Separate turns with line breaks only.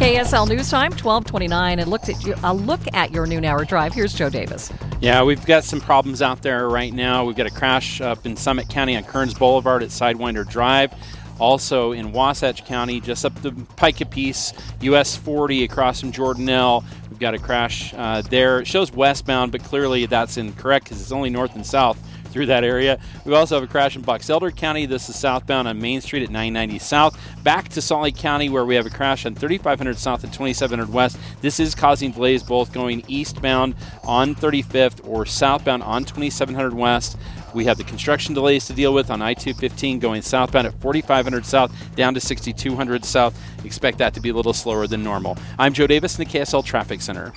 KSL News Time, 12:29, and a look at your noon hour drive. Here's Joe Davis.
Yeah, we've got some problems out there right now. We've got a crash up in Summit County on Kearns Boulevard at Sidewinder Drive. Also in Wasatch County, just up the Pike Piece, US 40 across from Jordanelle. We've got a crash there. It shows westbound, but clearly that's incorrect because it's only north and south through that area. We also have a crash in Box Elder County. This is southbound on Main Street at 990 South. Back to Salt Lake County where we have a crash on 3500 South and 2700 West. This is causing delays both going eastbound on 35th or southbound on 2700 West. We have the construction delays to deal with on I-215 going southbound at 4500 South down to 6200 South. Expect that to be a little slower than normal. I'm Joe Davis in the KSL Traffic Center.